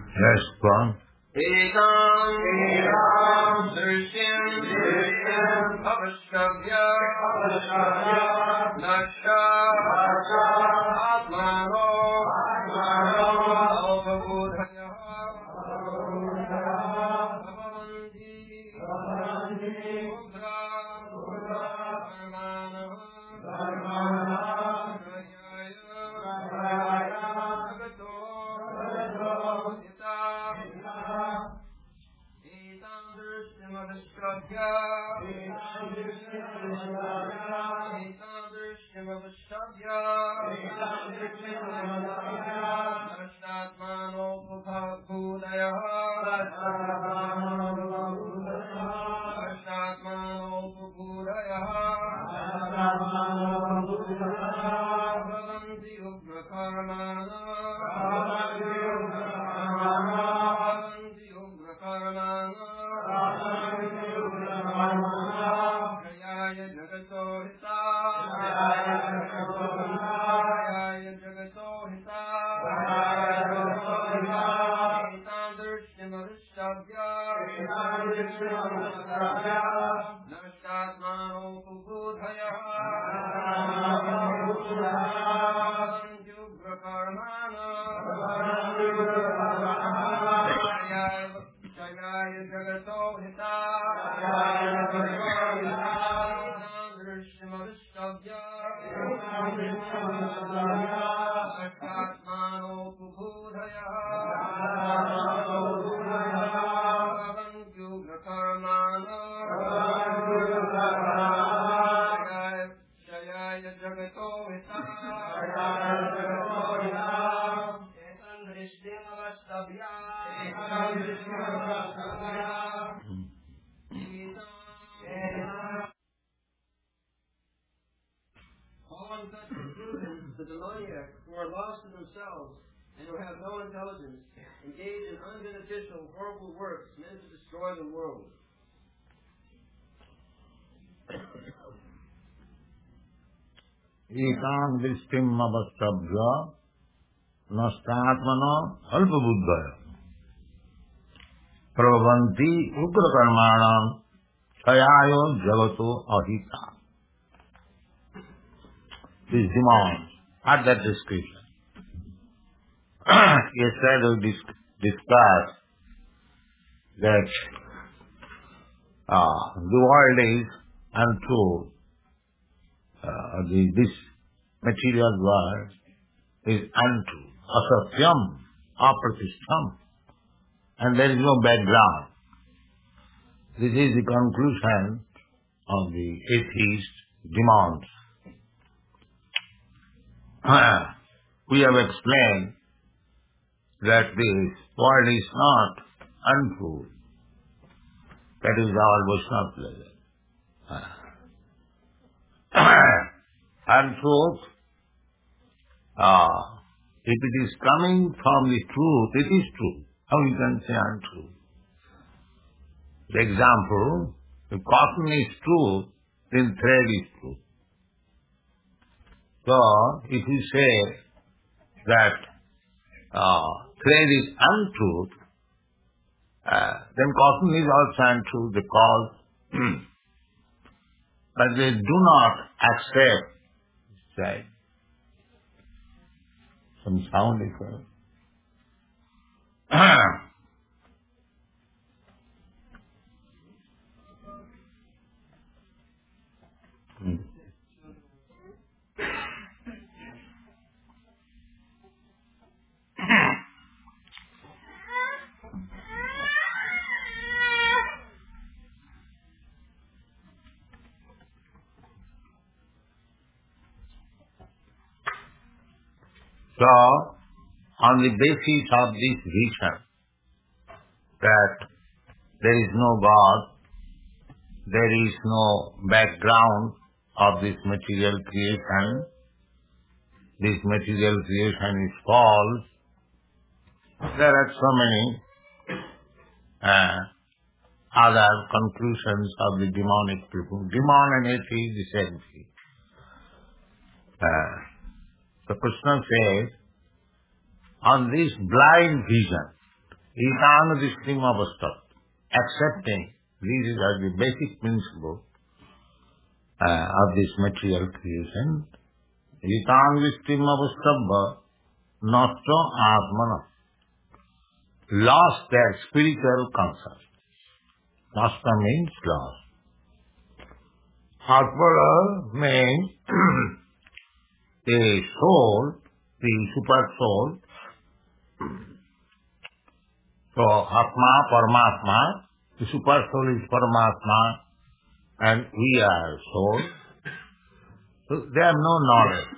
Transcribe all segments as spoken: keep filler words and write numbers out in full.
Yes, go on. Ekam Ekam Drishim Drishim Avashavya Avashavya Nasha Nasha Atmano Atmano Avabodhaya Bhavanti Bhavanti Udra Udra Dharmana Dharmana Rayaya Rayaya Jagato Jagato Hita Etam Drishim Avashavya Etam Drishim Avashavya Etam Drishim Avashavya Etam Drishim Avashavya Nashatmano Bhagavudaya Nashatmano Bhagavudaya Nashatmano Bhagavudaya Nashatmano Bhagavudaya Bhavanti Ugrakarmana Bhavanti Ugrakarmana Bhavanti Ugrakarmana Bhavanti Ugrakarmana Jayaya Jagato Hita Jayaya Jagato Hita Jayaya Jagato Hita Jayaya Jagato Hita Etam Drishim Avashavya Etam Drishim Avashavya Nashatmano Bhagavudaya Bhavanti Ugrakarmana Bhavanti Ugrakarmana Jayaya Jagato Hita Jayaya Jagato Hita Etam Drishim Avashavya Etam Drishim Avashavya Nashatmano Bhagavudaya Bhavanti Ugrakarmana Bhavanti Ugrakarmana Jayaya Jagato Hita Jayaya Jagato Hita Etam Drishim Avashavya Etam Drishim Avashavya Following such conclusions, the demoniac, who are lost in themselves and who have no intelligence, engage in unbeneficial, horrible works meant to destroy the world. Ekam Drishtim Avashavya Nastatmano Alpabuddhaya Prabhavanti Ugrakarmanam Chayayo Jagato Ahita. These demons at that description. Yesterday we dis- discussed that uh, the world is untrue. Uh, the, this material world is untrue, asatyam, apratishtam, and there is no background. This is the conclusion of the atheist demons. We have explained that this world is not untrue. That is our Vaishnava pleasure. Untruth, uh, if it is coming from the truth, it is true. How you can say untrue? The example, if cotton is true, then thread is true. So, if you say that uh, thread is untruth, uh, then cotton is also untrue because but they do not accept, say, some sound is heard. hmm. So, on the basis of this vision that there is no God, there is no background of this material creation, this material creation is false, there are so many uh, other conclusions of the demonic people. Demon and atheist is the same thing. Uh, so Krishna says, on this blind vision, Itang Dishtim Avastat. Accepting, this is the basic principle uh, of this material creation. Itang Dishtim Avastabha Nasta Atmana. Lost their spiritual concept. Nasta means lost. Atmana means the soul, the super soul. So Atma, Paramatma, the super soul is Paramatma and we are soul. So they have no knowledge.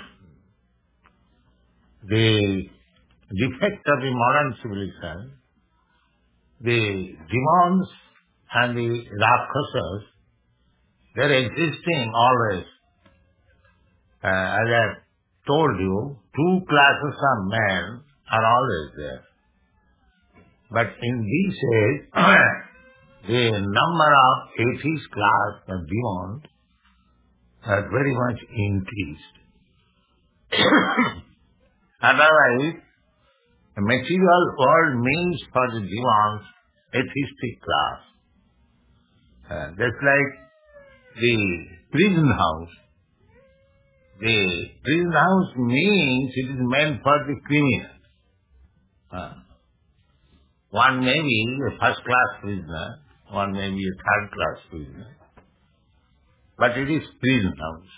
The defect of the modern civilization, the demons and the Rakshasas, they are existing always. Uh, as I told you, two classes of men are always there. But in this age, the number of atheist class of demons has very much increased. Otherwise, the material world means for the demons atheistic class. Uh, just like the prison house. The prison house means it is meant for the criminal. Uh, one may be a first class prisoner, one may be a third class prisoner, but it is prison house.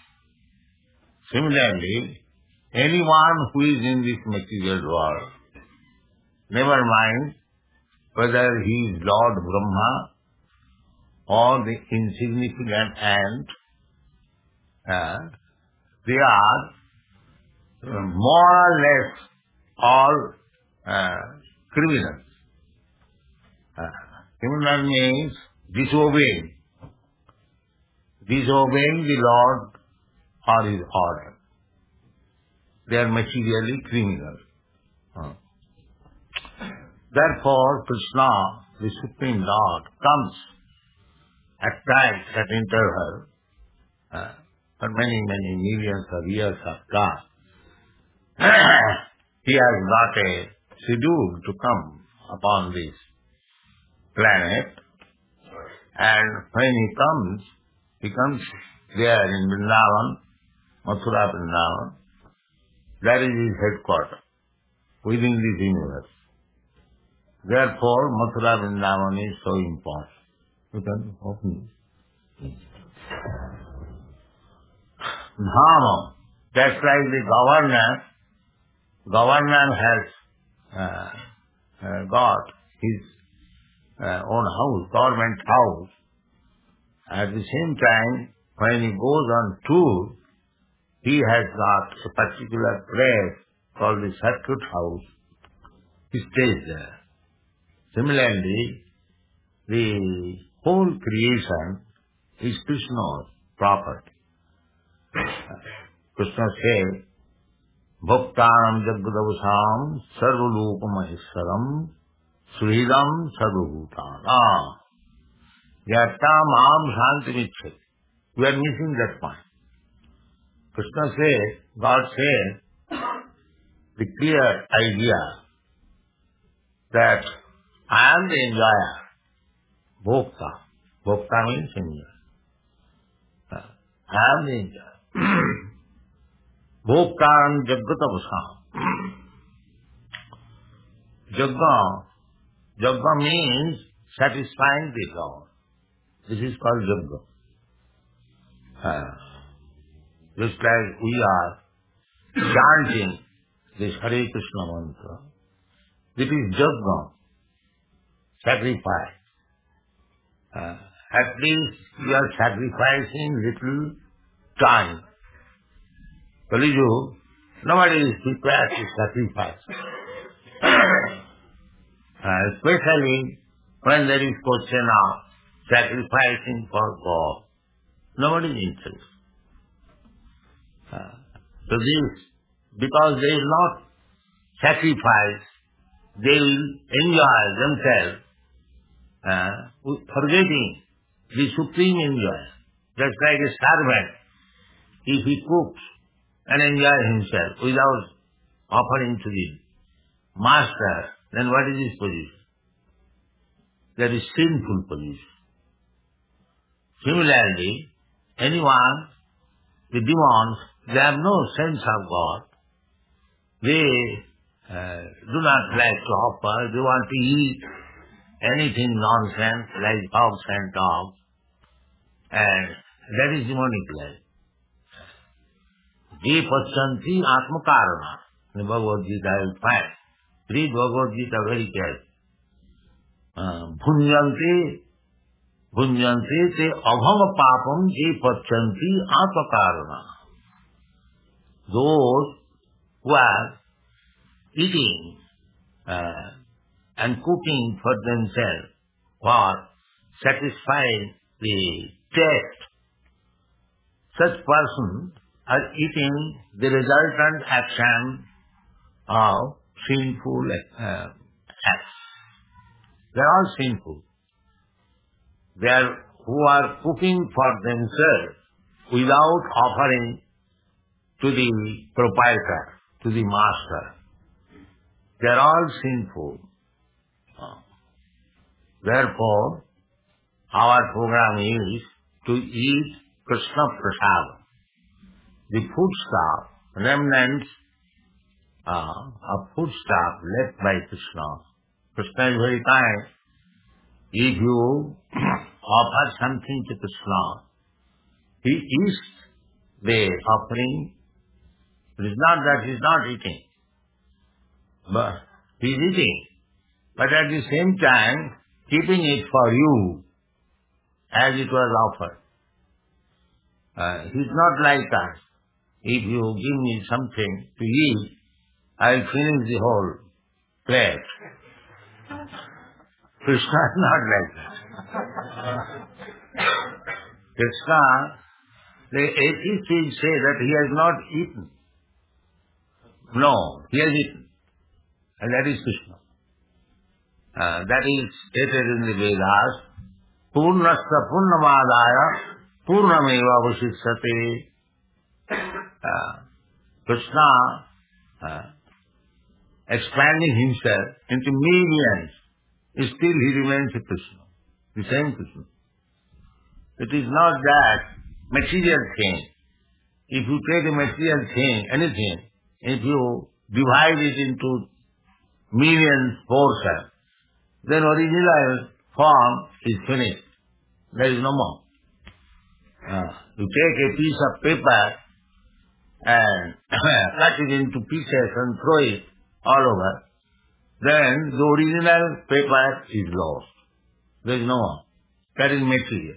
Similarly, anyone who is in this material world, never mind whether he is Lord Brahma or the insignificant ant, uh, they are uh, more or less all uh, criminals. Uh, criminal means disobeying. Disobeying the Lord or His order. They are materially criminal. Uh. Therefore, Krishna, the Supreme Lord, comes at times at interval, uh, for many, many millions of years of God. He has got a schedule to come upon this planet, and when he comes, he comes there in Vrindavan, Mathura Vrindavan. That is his headquarters within this universe. Therefore, Mathura Vrindavan is so important. You can open it. Dhamma, that's like the governor. Governor has uh, uh, got his uh, own house, government house. At the same time, when he goes on tour, he has got a particular place called the circuit house. He stays there. Similarly, the whole creation is Krishna's property. Krishna says, Bhaktanam Jagadavasam Sarvalokamahesaram Suhidam Sarvabhutana Yattam Am Shantimichet. We are missing that point. Krishna says, God says, the clear idea that I am the enjoyer. Bhokta. Bhokta means enjoyer. I am the enjoyer. Bhoktaram Jagatavasam. Jagga. Jagga means satisfying the God. This is called Jagga. Uh, just like we are chanting this Hare Krishna mantra. It is Jagga. Sacrifice. Uh, at least we are sacrificing little time. Kaliju, nobody is prepared to sacrifice. uh, especially when there is question of sacrificing for God. Nobody is interested. Uh, so this, because they will not sacrifice, they will enjoy themselves, uh, forgetting the supreme enjoy. Just like a servant, if he cooks and enjoys himself without offering to the master then what is his position? That is sinful position. Similarly, anyone, the demons, they have no sense of God. They uh, do not like to offer. They want to eat anything nonsense like hogs and dogs. And that is demonic life. Je pachanti atma karana. The Bhagavad Gita is fine. Read Bhagavad Gita very carefully. Bhunyanti, bhunyanti te abham papam je pachanti atma karana. Those who are eating uh, and cooking for themselves for satisfying the taste, such persons are eating the resultant action of sinful uh, acts. They are all sinful. They are who are cooking for themselves without offering to the proprietor, to the master. They are all sinful. Therefore, our program is to eat Krishna Prasad, the foodstuff, remnants uh, of foodstuff left by Krishna. Krishna is very kind. If you offer something to Krishna, he eats the offering. It is not that he is not eating, but he is eating. But at the same time, keeping it for you as it was offered. Uh, he is not like us. If you give me something to eat, I will finish the whole plate. Krishna is not like that. Krishna, the atheists will say that he has not eaten. No, he has eaten. And that is Krishna. Uh, that is stated in the Vedas. Purnasya purnamadaya purnameva vasishyate. Uh, Krishna uh, expanding himself into millions, still he remains a Krishna, the same Krishna. It is not that material thing. If you take a material thing, anything, if you divide it into millions portions, then original form is finished. There is no more. Uh, you take a piece of paper and cut it into pieces and throw it all over, then the original paper is lost. There is no more. That is material.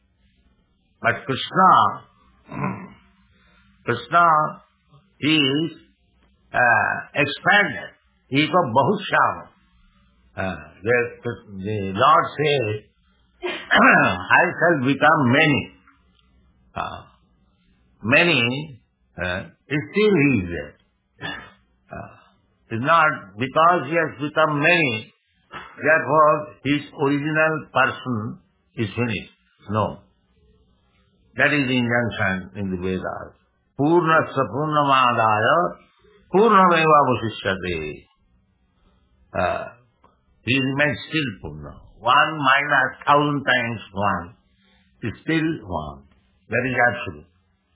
But Krishna, Krishna is uh, expanded. He is a Bahushama. Uh, the, the Lord says, I shall become many. Uh, many, uh, still he is there. Uh, it's not because he has become many, therefore his original person is finished. No. That is the injunction in the Vedas. Purnasya purnamadaya purnameva vasishyate. Uh, he remains still Purna. One minus thousand times one is still one. That is absolute.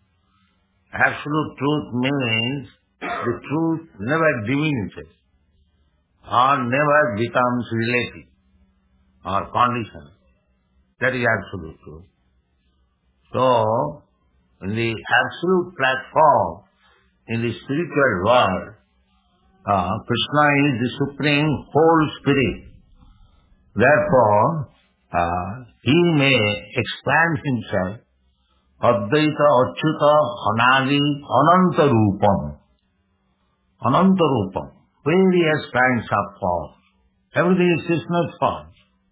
Absolute truth means the truth never diminishes or never becomes relative or conditional. That is absolute truth. So, in the absolute platform, in the spiritual world, uh, Krishna is the supreme whole spirit. Therefore, uh, he may expand himself Advaita, Achyuta, Anadi, Ananta Rupam. Ananta Rupam. Various kinds of forms. Everything is Krishna's form.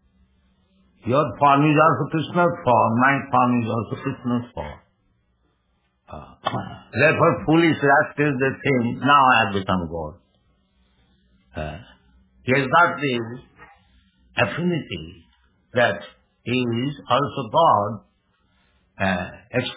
Your form is also Krishna's form. My form is also Krishna's form. Uh, therefore, foolish rascals, they think, now I have become God. Uh, he has got the affinity that he is also God. Uh,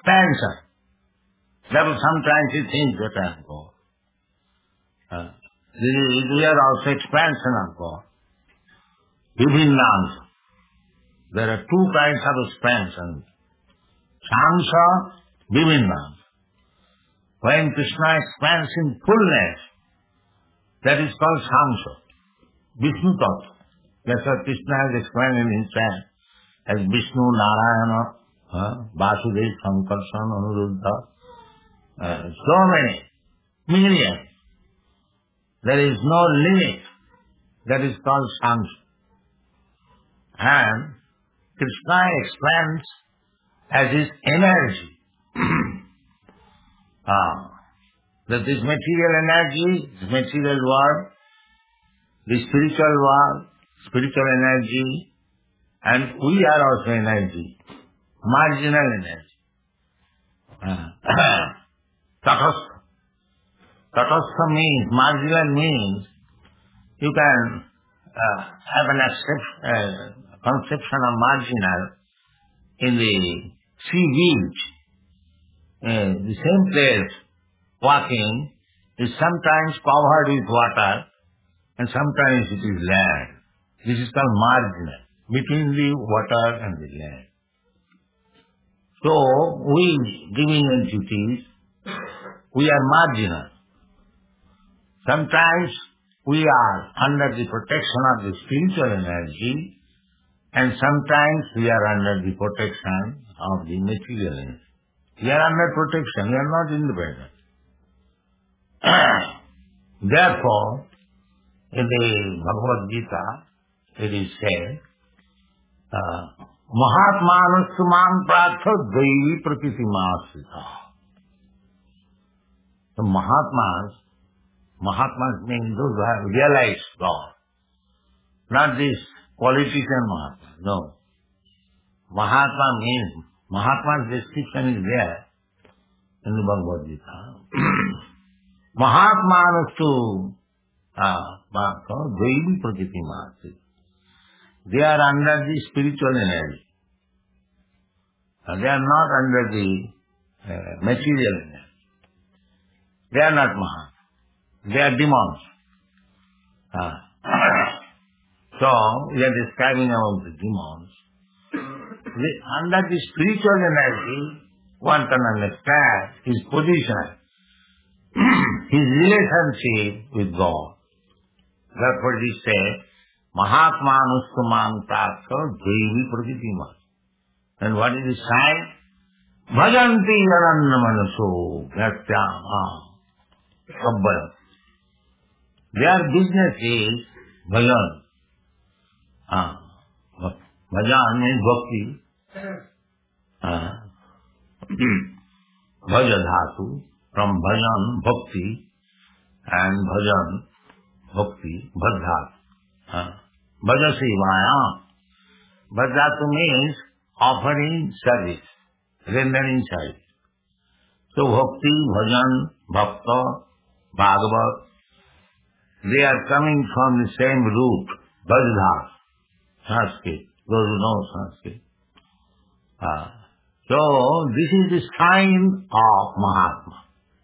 expansion. Therefore, sometimes he thinks that I am God. Uh, This is, we are also expansion of God. Vibhinnansa. There are two kinds of expansion. Sangsha, Vibhinnansa. When Krishna expands in fullness, that is called Sangsha. Vishnu Tattva. That's what Krishna has expanded himself as Vishnu, Narayana, uh, Vasudeva, Sankarsana, Anuruddha. Uh, so many, millions. There is no limit. That is called Sangsha. And Krishna expands as his energy. ah, that this material energy, this material world, the spiritual world, spiritual energy, and we are also energy, marginal energy. Uh, Tatastha. Tatastha means, marginal means, you can uh, have an accept, uh, conception of marginal in the sea beach. Uh, the same place, walking, is sometimes covered with water and sometimes it is land. This is called marginal, between the water and the land. So, we, living entities, we are marginal. Sometimes we are under the protection of the spiritual energy, and sometimes we are under the protection of the material energy. We are under protection, we are not independent. Therefore, in the Bhagavad Gita, it is said, Mahatmanastu mam pratha daivi prakriti masita. The Mahatmas, Mahatmas mean those who have realized God. Not this politician Mahatma, no. Mahatma means, Mahatma's description is there in the Bhagavad Gita. Mahatmanastu pratha daivi prakriti masita. They are under the spiritual energy. They are not under the uh, material energy. They are not Mahatma. They are demons. Uh, so, we are describing about the demons. The, under the spiritual energy, one can understand his position, his relationship with God. Therefore, it is said, Mahatmanustu mam pratha daivi prakriti masita. And what is the sign? Bhajanti ananna manaso bhaktyam abbayam. Their business is bhajan. Ah, bhajan means bhakti. Ah. Bhaja dhatu, from bhajan, bhakti, and bhajan, bhakti, bhadhat. Ah. Bhaja sevaya. Bhadhatu means offering service, rendering service. So bhakti, bhajan, bhakta, bhagavat, they are coming from the same root, Bhajadhat, Sanskrit, those who know Sanskrit. Ah. So this is the sign of Mahatma.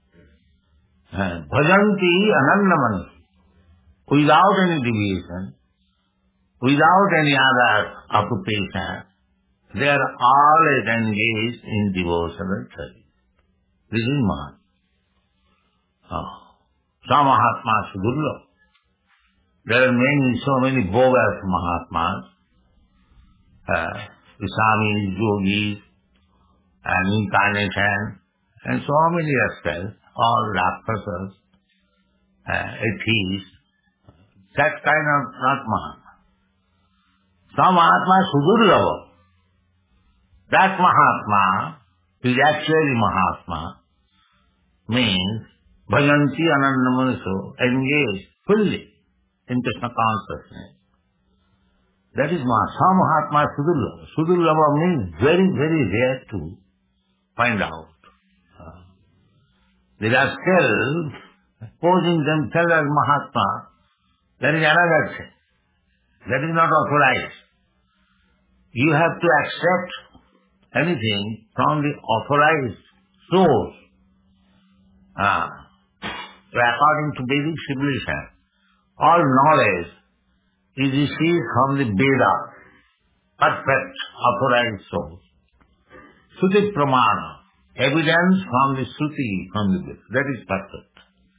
Bhajanti anannamanasi. Without any deviation, without any other occupation, they are always engaged in devotional service. This is Mahatma. Oh. Some Mahatmas Gurula. There are many, so many bogus Mahatmas, uh, the Swamis, Yogis, and incarnation, and so many aspects, all Rakshasas, uh, atheists. That kind of not Mahatma. Some Mahatma Sudurlava. That Mahatma is actually Mahatma, means Bhajanti Anandamanaso, engaged fully in Krishna consciousness. That is Mahatma. Some Mahatma Sudurlava. Sudurlava means very, very rare to find out. Uh, the rascals posing themselves as Mahatma, that is another thing. That is not authorized. You have to accept anything from the authorized source. Ah. So according to Vedic civilization, All knowledge is received from the Veda, perfect authorized source. Shruti Pramana, evidence from the Shruti, from the Veda, that is perfect.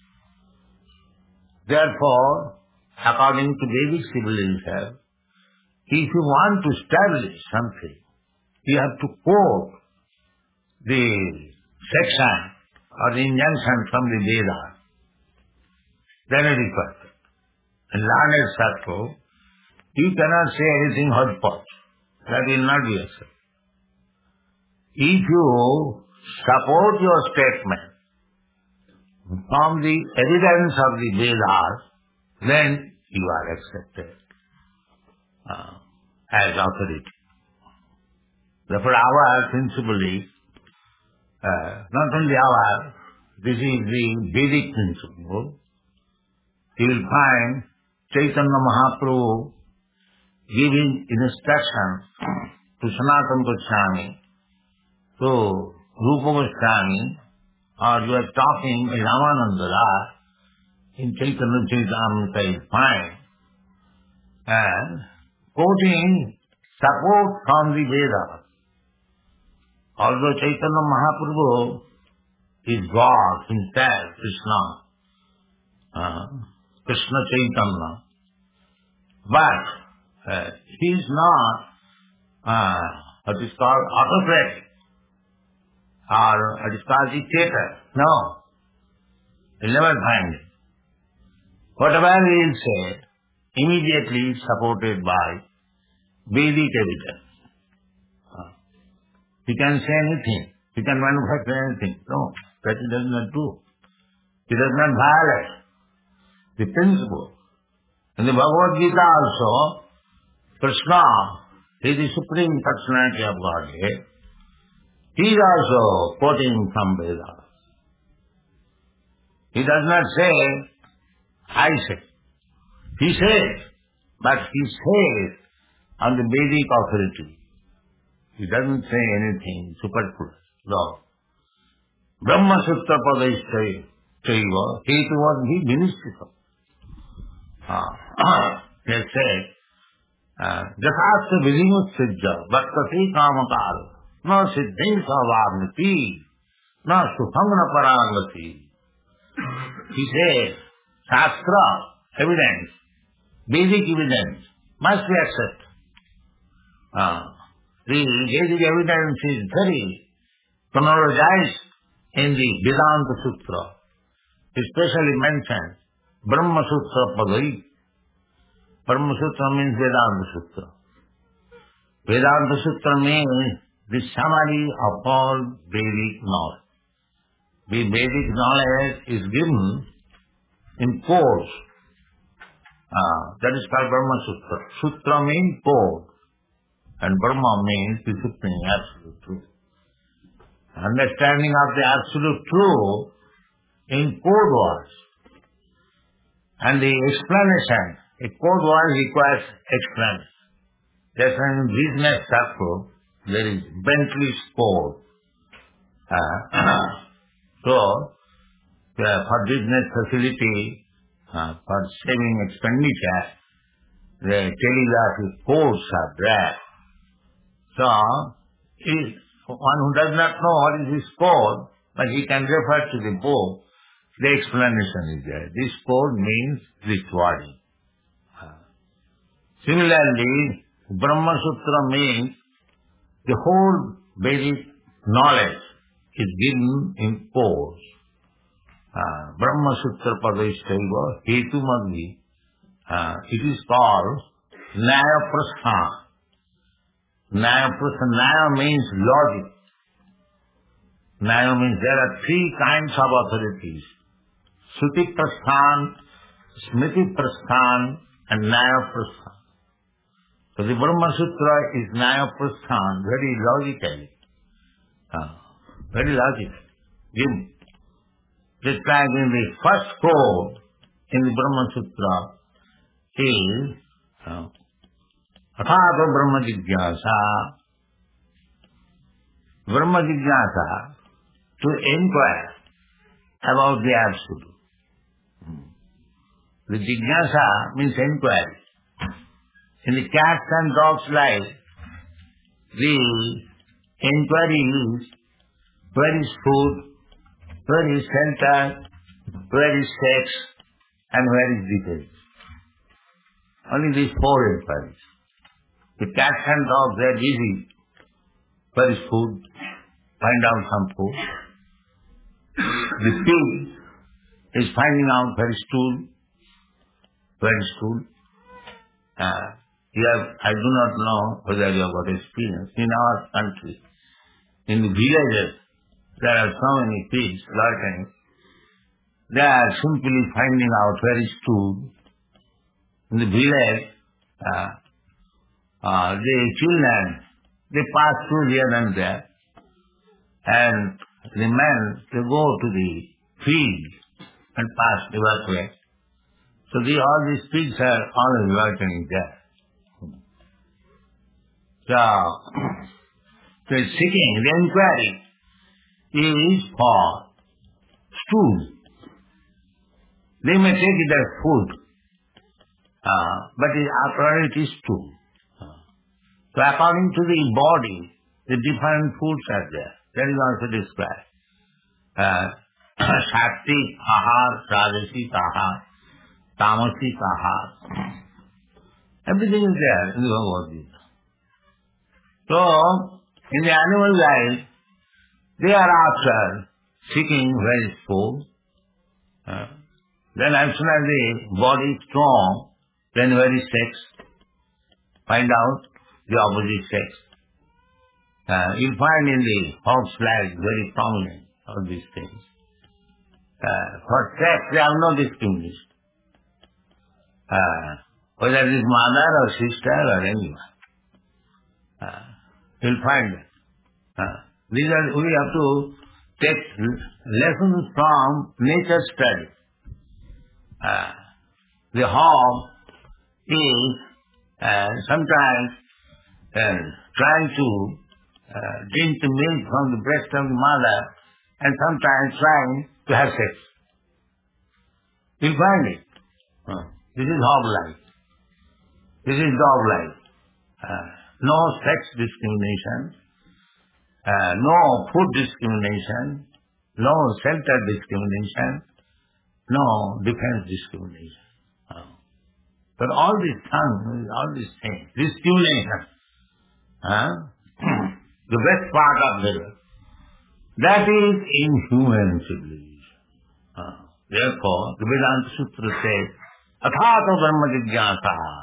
Therefore, according to Vedic civilization, if you want to establish something, you have to quote the section or the injunction from the Veda. Then it is perfect. In learned circle, you cannot say anything hodgepodge. That will not be accepted. If you support your statement from the evidence of the Vedas, then you are accepted uh, as authority. Therefore, our principle is, uh, not only our, this is the Vedic principle. You will find Chaitanya Mahaprabhu giving instructions to Sanatana Goswami, to Rupa Goswami, or you are talking in Ramananda Das, in Chaitanya Charitamrita is fine, and quoting support from the Vedas. Although Chaitanya Mahaprabhu is God himself, Krishna, uh, Krishna Chaitanya, but uh, he is not uh, what is called autocratic or what is called dictator. No, you'll never find it. Whatever he will say, immediately supported by Vedic evidence. Uh, he can say anything. He can manufacture anything. No, that he does not do. He does not violate the principle. In the Bhagavad Gita also, Krishna is the Supreme Personality of Godhead. He is also quoting from Vedas. He does not say, I say. He says, but he says on the Vedic authority. He doesn't say anything superfluous. No. Brahma Sutra Padaischaya Chaiva Hetu was he minister. They say, Jasasya Vidimutsijja Bhaktasi Kamakal No Siddhin Savavnati No Sufangna Paragati. He says, Shastra, evidence, Vedic evidence must be accepted. Uh, the Vedic evidence is very chronologized in the Vedanta Sutra, especially mentioned Brahma Sutra Padai. Brahma Sutra means Vedanta Sutra. Vedanta Sutra means the summary of all Vedic knowledge. The Vedic knowledge is given in codes. Uh, that is called Brahma Sutra. Sutra means code. And Brahma means the supreme absolute truth. Understanding of the absolute truth in code words. And the explanation, a code word requires explanation. That's why in business circle, there is Bentley's code. Uh, so, uh, for business facility, uh, for saving expenditure, the telegraphic codes are there. So, if one who does not know what is this code, but he can refer to the book, the explanation is there. This code means this wording. Similarly, Brahma Sutra means the whole Vedic knowledge is given in codes. Uh, Brahma Sutra Padaischaiva Hetu Madhi. Uh, it is called Nyaya Prasthana. Nyaya Prasthana. Nyaya means logic. Nyaya means there are three kinds of authorities. Shruti Prasthan, Smriti Prasthan, and Nyaya Prasthan. So the Brahma Sutra is Nyaya Prasthan, very logically. Uh, very logical. Given. Described in the first code in the Brahma Sutra is uh, Athata Brahma Jigyasa. Brahma Jigyasa, to inquire about the Absolute. The jignasa means inquiry. In the cats and dogs' life, the inquiry is where is food, where is shelter, where is sex, and where is details. Only these four inquiries. The cats and dogs, they are busy. Where is food? Find out some food. The pig is finding out where is stool. Where is stool? Uh, you have, I do not know whether you have got experience. In our country, in the villages, there are so many pigs loitering. They are simply finding out where is stool. In the village, uh, uh, the children, they pass through here and there. And the men, they go to the field and pass the workplace. So the, all these pigs are always loitering there. So, the seeking, the inquiry is for stool. They may take it as food, uh, but it, after all it is stool. Uh, so according to the body, the different foods are there. That is also described. Uh, Sattvic ahar, Rajasic ahar, Tamasic ahar. Everything is there in the Bhagavad Gita. So, in the animal life, they are after seeking where is food. Uh, then as soon as the body is strong, then where is sex? Find out the opposite sex. Uh, you'll find in the hog's life very prominent all these things. Uh, for sex, they have no discrimination. Uh, whether it is mother or sister or anyone. Uh, you'll find that. Uh, these are, we have to take lessons from nature study. Uh, the hog is uh, sometimes uh, trying to uh, drink the milk from the breast of the mother and sometimes trying to have sex. You'll find it. Uh, this is hog life. This is dog life. Uh, no sex discrimination, uh, no food discrimination, no shelter discrimination, no defense discrimination. Uh, but all these things, all these things, discrimination, uh, the best part of the world, that is in human civilization. Uh, therefore, the Vedanta Sutra says, Athato Brahma Jigyasa.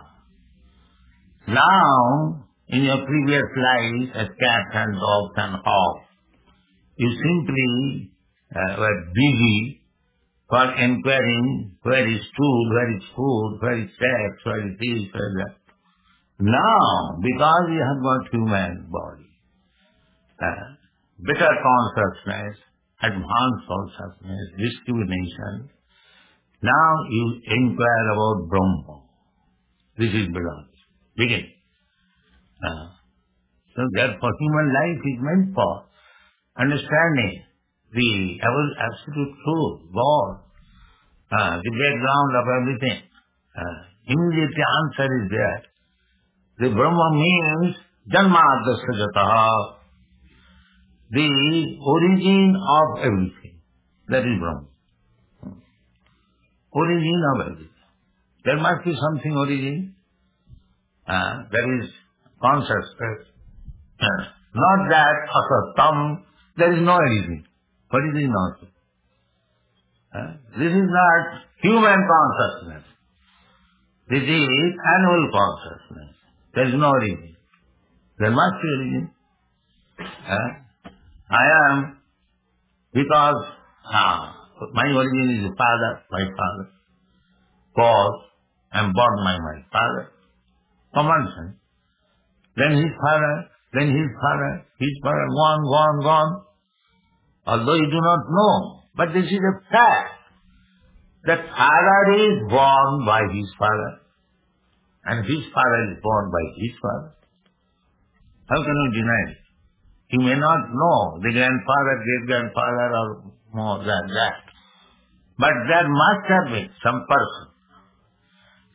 Now, in your previous life as cats and dogs and hogs, you simply uh, were busy for inquiring where is food, where is food, where is sex, where is this, where is that. Now, because you have got human body, uh, better consciousness, advanced consciousness, discrimination, now you inquire about Brahma. This is Vedanta. Begin. Uh, so therefore human life is meant for understanding the absolute truth, God, uh, the background of everything. Uh, immediate answer is there. The Brahma means Janmadasya Jataha, the origin of everything. That is Brahma. Origin of everything. There must be something origin. Uh, that is consciousness. Uh, not that asatam, there is no origin. What is it not? Uh, this is not human consciousness. This is animal consciousness. There is no origin. There must be origin. Uh, I am because uh, my origin is the father, my father. Cause, I am born by my father. Common sense. Then his father, then his father, his father, gone, gone, gone. Although you do not know, but this is a fact. That father is born by his father, and his father is born by his father. How can you deny it? He may not know the grandfather, great-grandfather or more than that. But there must have been some person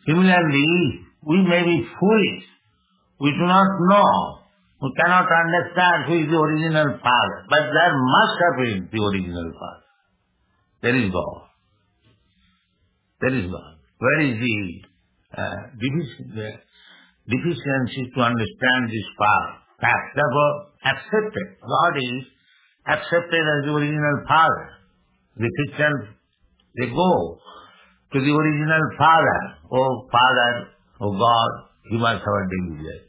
Similarly, we may be foolish. We do not know. We cannot understand who is the original father. But there must have been the original father. There is God. There is God. Where is the, uh, defici- the deficiency to understand this fact? Fact. Therefore, accepted. God is accepted as the original father. The Christians, they go to the original father. Oh Father, oh God, give us our daily bread.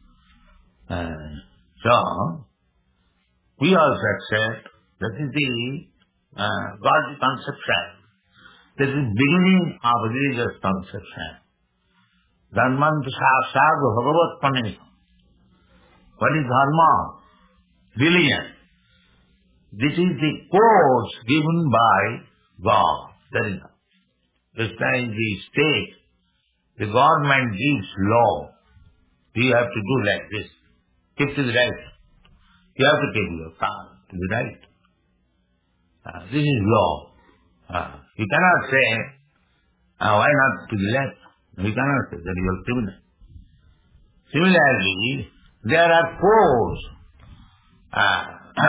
Uh, so, we also accept that is the uh, God's conception. This is the beginning of religious conception. Dharmant sāsādu bhagavat pane. What is dharma? Religion. This is the course given by God. That is just like the state, the government gives law. You have to do like this. Keep to the right. You have to take your car to the right. Uh, this is law. Uh, you cannot say, uh, why not to the left? You cannot say that you are criminal. Similarly, there are codes uh,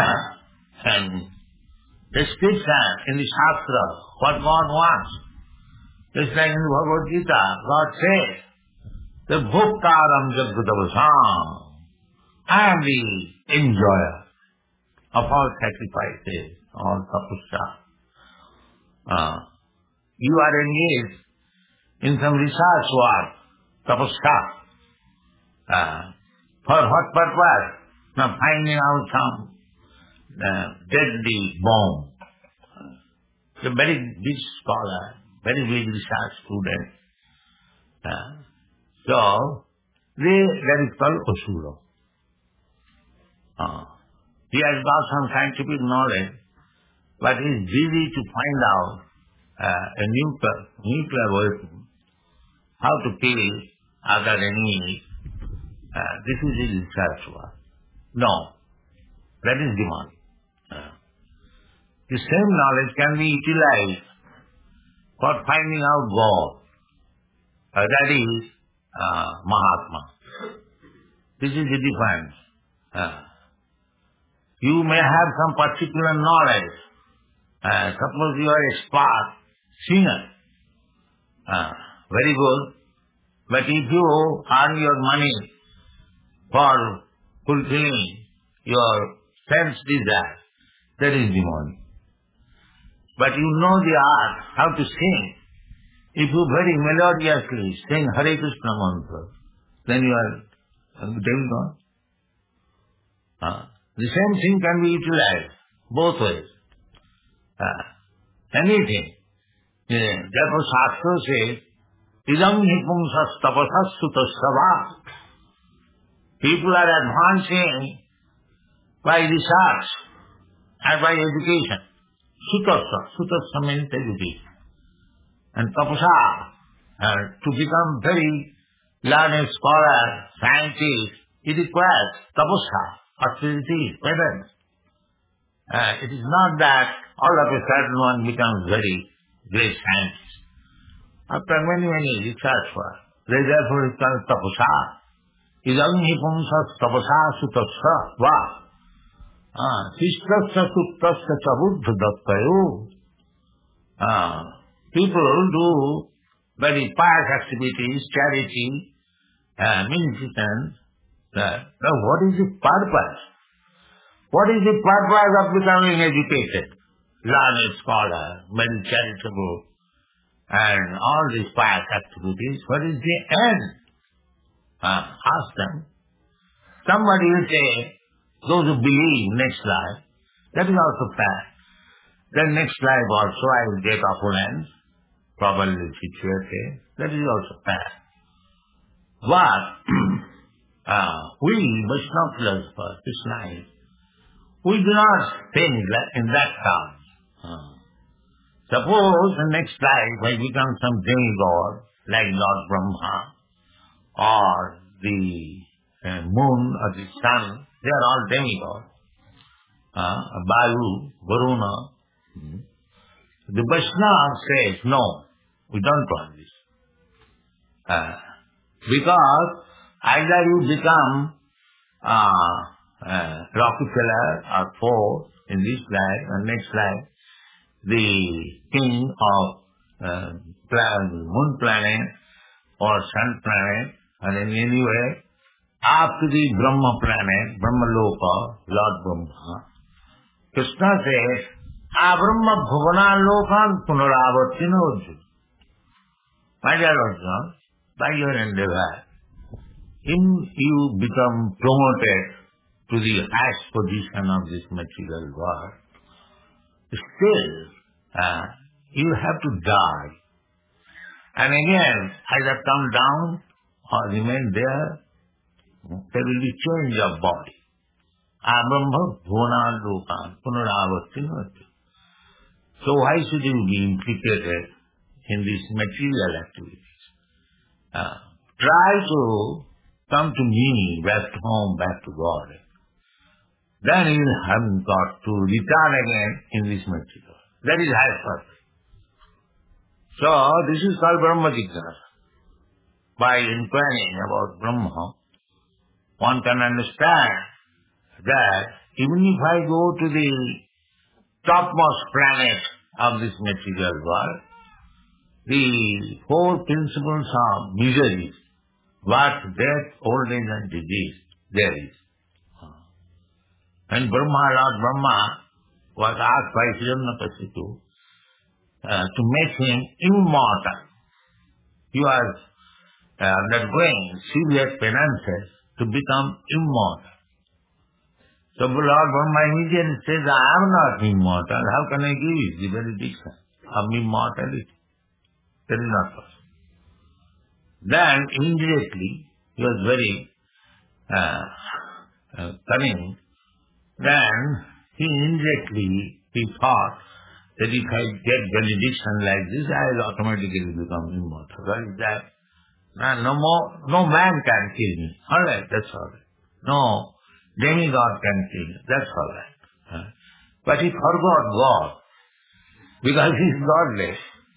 and description in the Shastra, what God wants. Just like in the Bhagavad Gita, God says, the Bhuktaram Jagadavasam. I am the enjoyer of all sacrifices, all tapasya. Uh, you are engaged in some research work, tapasya. Uh, for what purpose? Now finding out some uh, deadly bomb. Uh, a very big scholar, very big research student. Uh, so, they, that is called Asura. Uh, he has got some scientific knowledge, but he is busy to find out uh, a nuclear, nuclear weapon, how to kill other enemies. Uh, this is his research work. No, that is demonic. Uh, the same knowledge can be utilized for finding out God. Uh, that is uh, Mahatma. This is the difference. Uh, You may have some particular knowledge. Uh, suppose you are a expert singer. Uh, very good. But if you earn your money for fulfilling your sense desire, that is demonic. But you know the art, how to sing. If you very melodiously sing Hare Krishna mantra, then you are a demigod. Uh, The same thing can be utilized both ways. Uh, anything. Yeah. Therefore Shastra says, idam hi pumsas tapasas sutasava. People are advancing by research and by education. Sutasa. Sutasa means education. And tapasa, uh, to become very learned scholar, scientist, it requires tapasa. Austerity, penance. Uh, it is not that all of a sudden one becomes very great scientist. After many, many research work, therefore it is called tapasa. Idam hi pumsas tapasa sutasya va. Sishtasya suttasya cha buddha dattayo. People do very pious activities, charity, uh, munificence. Uh, now what is the purpose? What is the purpose of becoming educated? Learned scholar, very charitable, and all these pious activities, what is the end? Uh, ask them. Somebody will say, those who believe next life, that is also fair. Then next life also I will get opulence, properly situated, that is also fair. But, Uh, we, Vaishnava philosophers, this life, we do not think in that terms. Uh, suppose the next life I become some demigod, like Lord Brahma, or the uh, moon or the sun, they are all demigods. Uh, Vayu, Varuna. Hmm. The Vaishnava says, no, we don't want this. Uh, because either you become uh, uh, Rockefeller or Ford in this life and next life, the king of uh, plan, moon planet or sun planet, and in any way, after the Brahma planet, Brahma Loka, Lord Brahma, Krishna says, Abrahma Bhavana Lokan Punaravartina Arjuna. My dear Arjuna, by your endeavor, if you become promoted to the highest position of this material world, still uh, you have to die. And again, either come down or remain there, there will be change of body. Abrahma Bhavana Lokan Punaravartina Arjuna. So why should you be implicated in these material activities? Uh, try to come to me, back home, back to God. Then you haven't got to return again in this material. That is high purpose. So this is called Brahma Jignasa. By inquiring about Brahma, one can understand that even if I go to the topmost planet of this material world, the four principles of misery, birth, death, old age and disease, there is. And Brahma, Lord Brahma, was asked by Hiranyakashipu uh, to make him immortal. He was uh, undergoing severe penances to become immortal. So Lord Brahma immediately says, I am not immortal. How can I give you the benediction of immortality? That is not possible. Then immediately, he was very uh, uh, cunning. Then he immediately he thought that if I get benediction like this, I will automatically become immortal. What is that? No, no more, no man can kill me. All right, that's all right. No demigod can kill me. That's all right. Uh, but he forgot God because he is godless.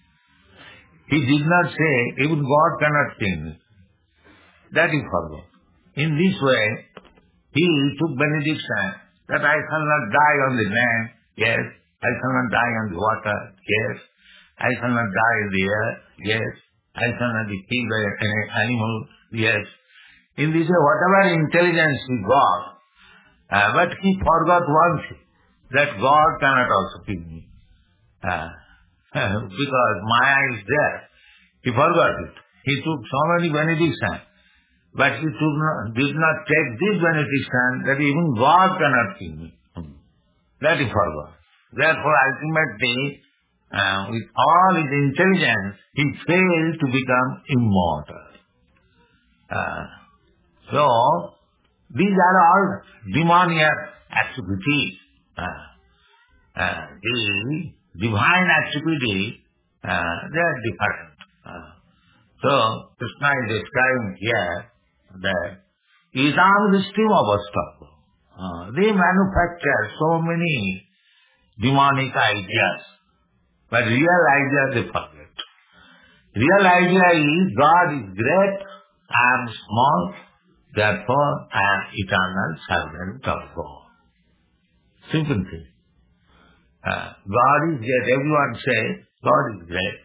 He did not say, even God cannot kill me. That he forgot. In this way, he took benediction that I shall not die on the land, yes. I shall not die on the water, yes. I shall not die in the air, yes. I shall not be killed by any animal, yes. In this way, whatever intelligence he got, uh, but he forgot one thing, that God cannot also kill me. Uh, because Maya is there. He forgot it. He took so many benedictions, but he took not, did not take this benediction that even God cannot kill me. That he forgot. Therefore, ultimately, uh, with all his intelligence, he failed to become immortal. Uh, so, these are all demoniac activities. Uh, uh, the divine activity, uh, they are different. Uh, so, Krishna is describing here that Idam Dristim Avastha. Uh, they manufacture so many demonic ideas, but real idea they forget. Real idea is God is great, I am small, therefore I am eternal servant of God. Simple thing. Uh, God is great. Everyone says God is great.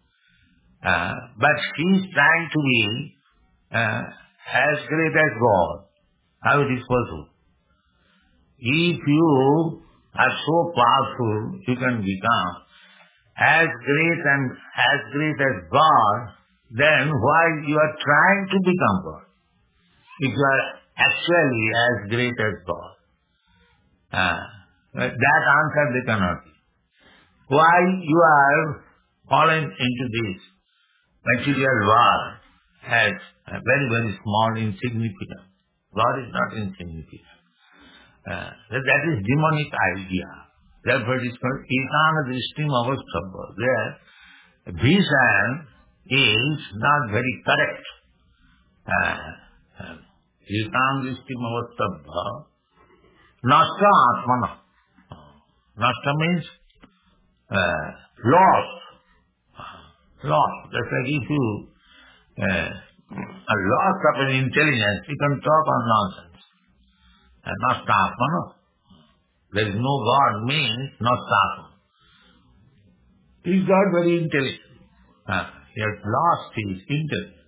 Uh, but he is trying to be uh, as great as God. How it is possible? If you are so powerful, you can become as great and as great as God, then why you are trying to become God? If you are actually as great as God. Uh, that answer they cannot give. Why you are fallen into this material world as very, very small, insignificant. God is not insignificant. Uh, that is demonic idea. Therefore it is called Ekana Drishtim Avasthabha. There, vision is not very correct. Ekana Drishtim Avasthabha. Nasta Atmana. Nasta means uh, loss. Loss. That's like if you uh, a loss of an intelligence, you can talk on nonsense. And Nastapana. There is no God means Nastapana. He is not very intelligent. Uh, he has lost his intelligence.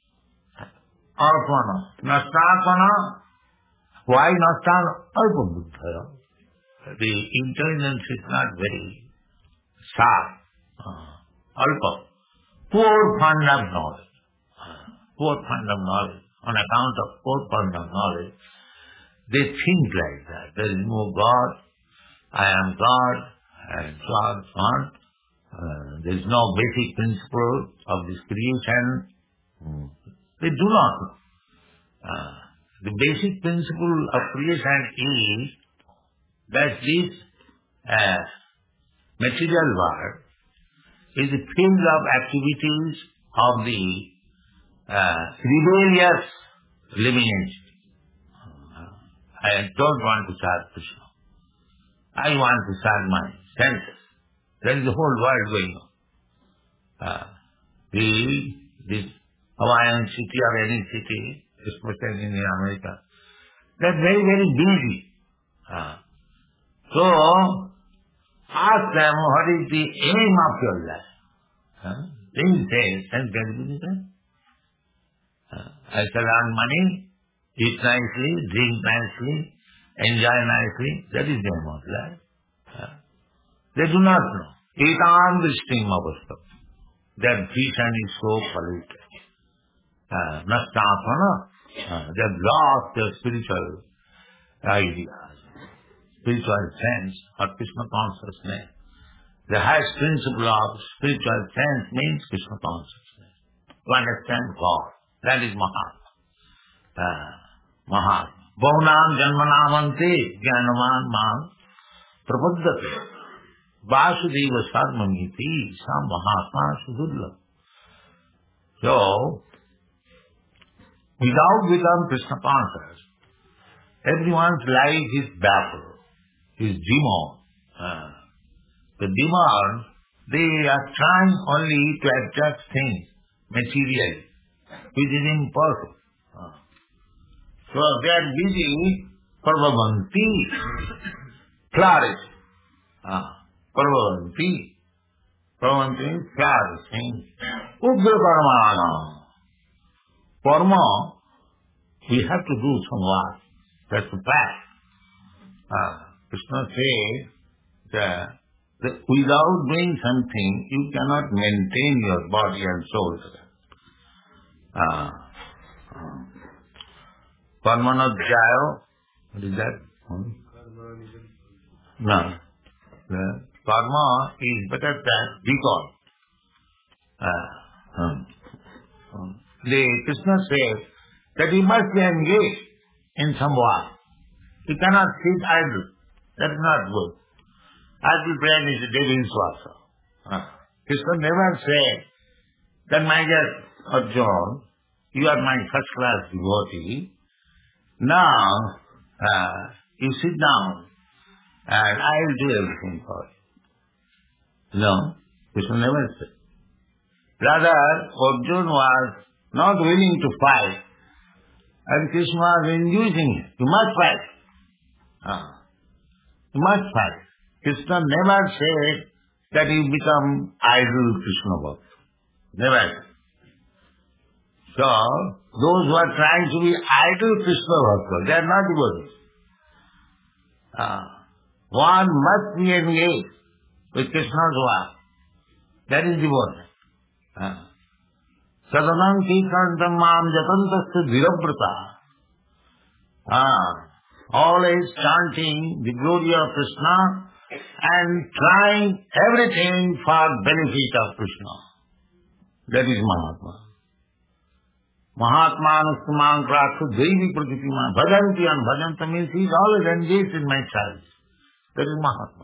Arpana. Nastapana. Why Nastapana? Alpabuddhaya. The intelligence is not very sharp. Uh, alpa. Poor fund of knowledge. Uh, poor fund of knowledge. On account of poor fund of knowledge, they think like that. There is no God. I am God. And so on, so on. Uh, there is no basic principle of this creation. Mm. They do not know. Uh, the basic principle of creation is that this uh, material world is a field of activities of the uh, rebellious living entity. Uh, I don't want to serve Krishna. I want to serve my senses. There is the whole world going on. Uh, the this Hawaiian city or any city, especially in America, they're very, very busy. Uh, so, ask them what is the aim of your life. Uh, they will say, sense gratification. Uh, I shall earn money, eat nicely, drink nicely, enjoy nicely. That is the aim of life. Uh, they do not know. Etam dristim avastha. Their vision is so polluted. Uh, Nastapana. Uh, they have lost their spiritual ideas, spiritual sense or Krishna consciousness. The highest principle of spiritual sense means Krishna consciousness. To understand God. That is Mahatma. Uh, Mahatma. Bhaunam janmanamante jnanaman man prapaddate. Vasudeva sarmamiti sam Mahatma sudurlabha. So, without becoming Krishna conscious, everyone's life is baffled, is demon. Uh, the demons, they are trying only to attract things materially, which is impossible. Uh, so they are busy parvavanti, flourish. Uh, parvavanti, parvavanti means flourishing. Ugra karmana. Karma, we have to do some work. That's the fact. Uh, Krishna says that, that without doing something, you cannot maintain your body and soul. Uh, uh, Karmanadjaya, what is that? Hmm? No. The karma is better than recall. Uh, um, um. The Krishna says that you must be engaged in some work. You cannot sit idle. That is not good. Idle brain is a devil's work. Uh, Krishna never said that my dear Arjuna, you are my first class devotee. Now uh, you sit down and I will do everything for you. No, Krishna never said. Rather, Arjuna was not willing to fight, and Krishna was inducing him. You must fight. Uh, you must fight. Krishna never said that you become idle Krishna bhakta. Never. So, those who are trying to be idle Krishna bhakta, they are not devotees. Uh, one must be engaged with Krishna's work. That is devotion. Uh, Sadanam Kirtantam Mam Jatantasya Dhiravrata. Ah, always chanting the glory of Krishna and trying everything for benefit of Krishna. That is Mahatma. Mahatma Anustamang Prathu Devi Pratitima Bhajanti and Bhajanta means he is always engaged in my service. That is Mahatma.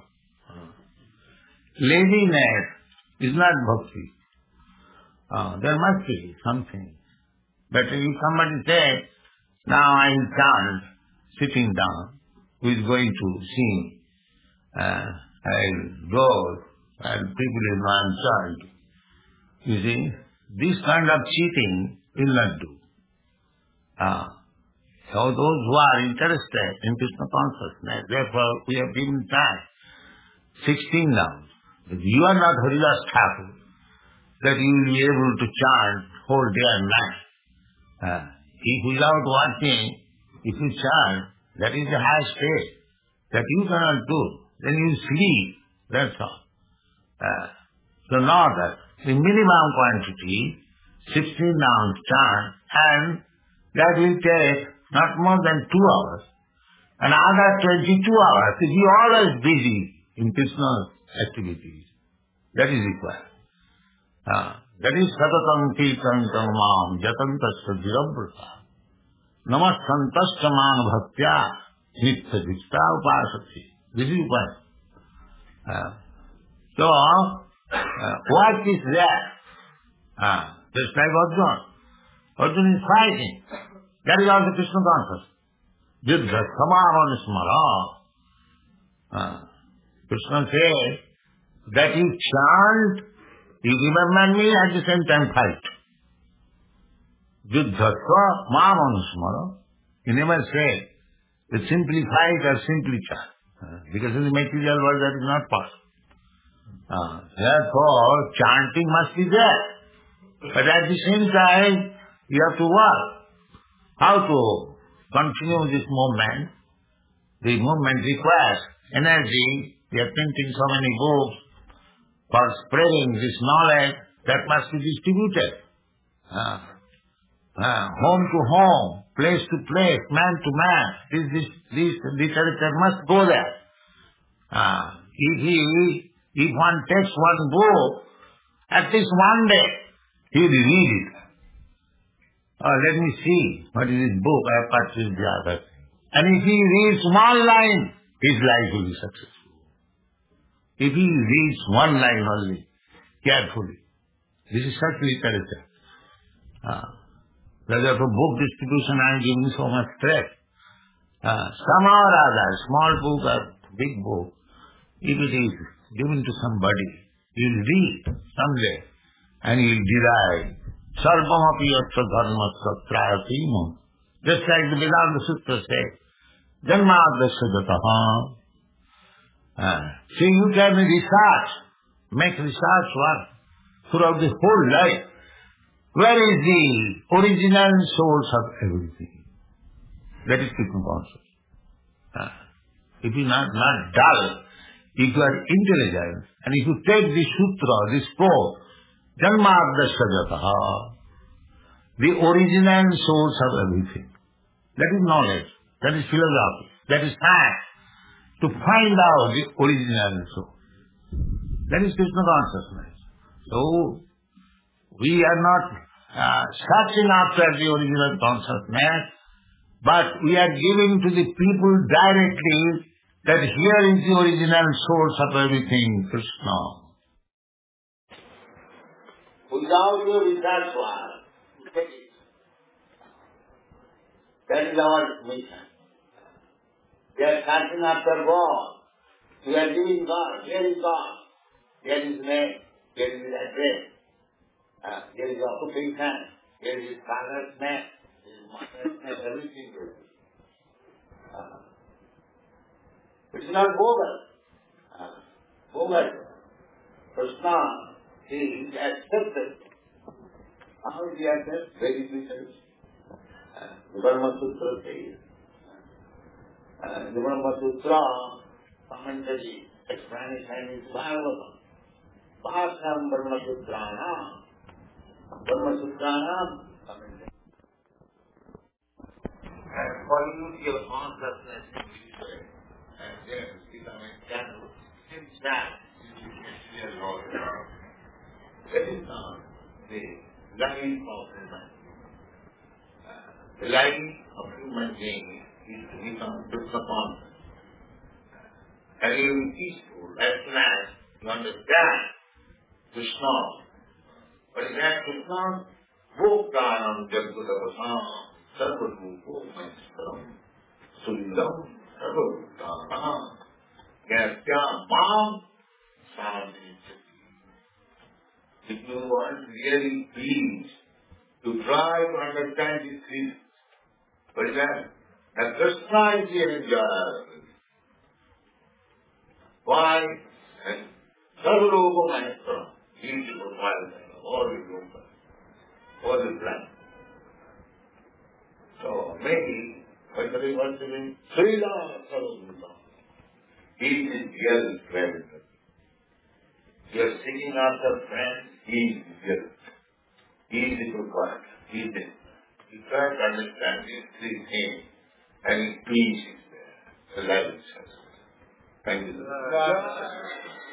Laziness is not bhakti. Uh, there must be something. But if somebody says, now I will chant, sitting down, who is going to sing, uh, I will go and people will not chant. You see, this kind of cheating will not do. Uh, so those who are interested in Krishna consciousness, therefore we have given time, sixteen rounds. If you are not Haridas Thakur, that you will be able to chant whole day and night. Uh, if without watching, if you chant, that is the highest state. That you cannot do. Then you sleep. That's all. Uh, so now that the minimum quantity, sixteen rounds chant, and that will take not more than two hours. Another twenty-two hours. If you are always busy in Krishna's activities, that is required. Uh, that is satatam kirtantam mam jatantasya dhirabrata namastantasya man bhaktya nitya jikta upasati. This is required. Uh, so, uh, what is there? Uh, just like Arjuna. Arjuna is fighting. That is also Krishna consciousness. Yuddha samahana smara. Uh, Krishna says that you chant, you remember me, at the same time fight. Yuddha samahana smara. He never said that simply fight or simply chant. Uh, because in the material world that is not possible. Uh, therefore, chanting must be there. But at the same time, you have to work. How to continue this movement? The movement requires energy. We are printing so many books for spreading this knowledge that must be distributed. Uh, uh, home to home, place to place, man to man. This, this, this literature must go there. Uh, if, he, if one takes one book, at least one day, he will read it. Oh, let me see what is this book I have purchased the other thing. And if he reads one line, his life will be successful. If he reads one line only, carefully. This is such literature. Uh, therefore, book distribution I am giving so much stress. Uh, somehow or other, small book or big book, if it is given to somebody, he will read someday and he will derive sarvamapi yatra dharma satrayatimu. Just like the Vedanta Sutra says, janmadasya jataha. Uh, so you can research, make research work throughout the whole life. Where is the original source of everything? That is Krishna consciousness. Uh, if you are not, not dull, if you are intelligent, and if you take this sutra, this quote, janmadasya jataha, the original source of everything. That is knowledge. That is philosophy. That is science. To find out the original source. That is Krishna consciousness. So, we are not uh, searching after the original consciousness, but we are giving to the people directly that here is the original source of everything, Krishna. Without your research work, take it. That is our mission. We are searching after God. We are giving God. Here is God. Here is His name. Here is His address. Uh, here is His occupation. Here is His father's name. His mother's name. Everything is uh, It's not bogus. Uh, bogus. Krishna is accepted. How is He accepted? Very different. The Brahma Sutra says, uh, the Brahma Sutra commentary explanation is Bhagavatam. Bhasam Brahma Sutrana. Brahma Sutrana commentary. And for you, your consciousness in this and then become a channel, since that you can see a lot. That is not the line of human. The life of human being is to become Krishna conscious. And you will be peaceful as soon as you understand Krishna. But in that Krishna, Bhoktanam Jagadavasam Sarvadhuko Maistram Suridam Sarvadhutanam Gatyam Mam Sadhicati. If you want really peace, to try to understand these things. For example, the Krishna is the enjoyer. Why? And Sarva Maestro, he is the provider, all the group, all the plan. So maybe when they want to be Srila Sarva, he is the real friend. You are seeking after friends, he is the real. He is the provider. He is the. You try to understand these three things, and peace is there. The life is successful. Thank you.